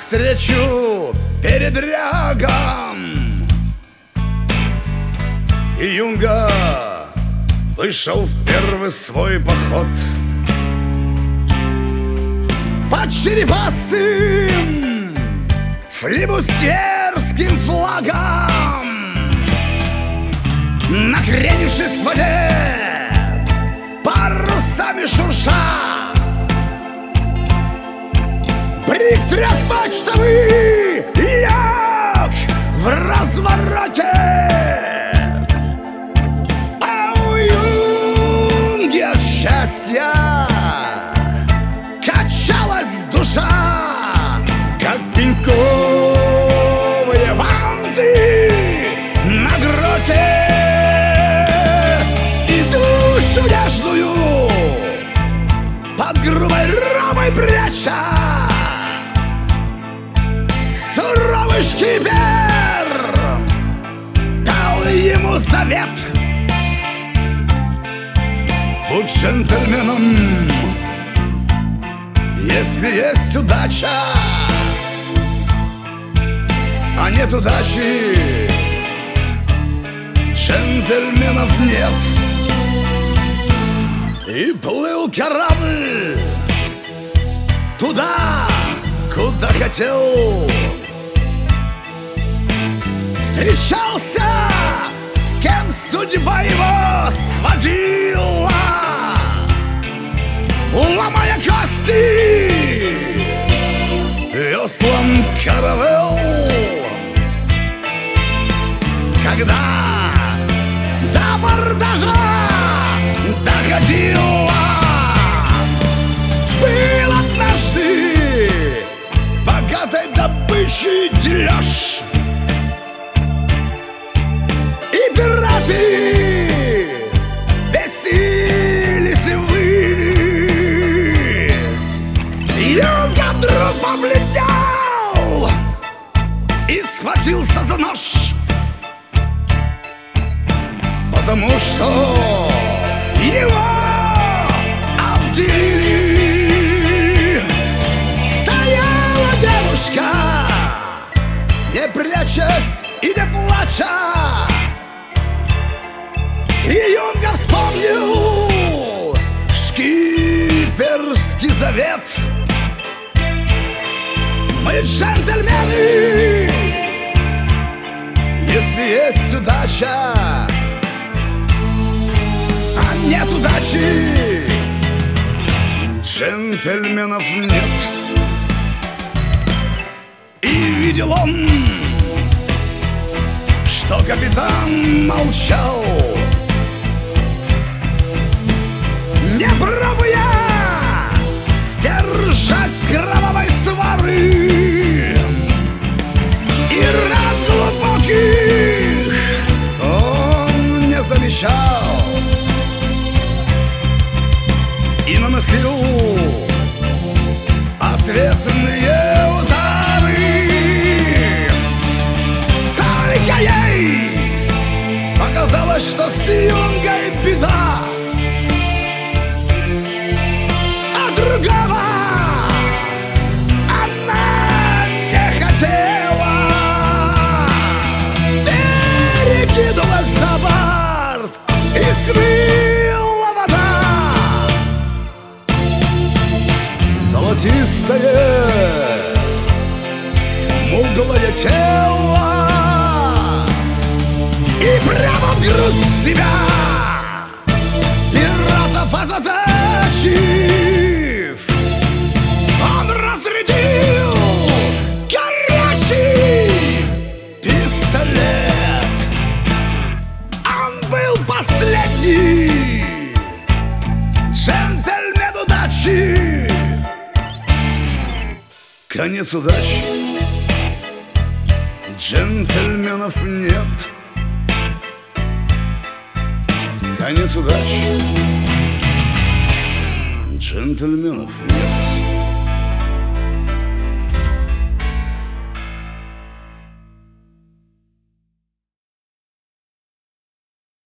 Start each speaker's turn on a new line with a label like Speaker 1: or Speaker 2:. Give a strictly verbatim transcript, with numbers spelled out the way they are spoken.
Speaker 1: навстречу передрягам. И Юнга вышел в первый свой поход под черепастым флибустерским флагом. Накренившись в воде, парусами шурша, брик трехмачтовый лег в развороте. А у Юнги от счастья качалась душа, как пеньковые ванты на гроте. И душу нежную под грубой рамой пряча, суровый шкипер дал ему совет: будь джентльменом, если есть удача. А нет удачи, джентльменов нет. И плыл корабль туда, куда хотел. Встречался, с кем судьба его сводила, ломая кости веслом каравелл. Когда до бордажа доходила, был однажды богатой добычей дележ, и пираты бесились и выли. Юнга вдруг побледнел и схватился за нож, потому что его обделили. Стояла девушка, не прячась и не плача. И Юнга вспомнил шкиперский завет: мы джентльмены, если есть удача. А нет удачи, джентльменов нет. И видел он, что капитан молчал, не пробуя сдержать кровавой свары. И ран глубоких он не замечал, и наносил ответные удары. Только ей показалось, что с Юнгой беда, а другого она не хотела. Перекинулась за борт и скрыла вода. Золотистое смуглое тело, и прямо в грудь себя пиратов озадачив, он разрядил горячий пистолет. Он был последний джентльмен удачи. Конец удачи, джентльменов нет. Конец удачи, джентльменов нет.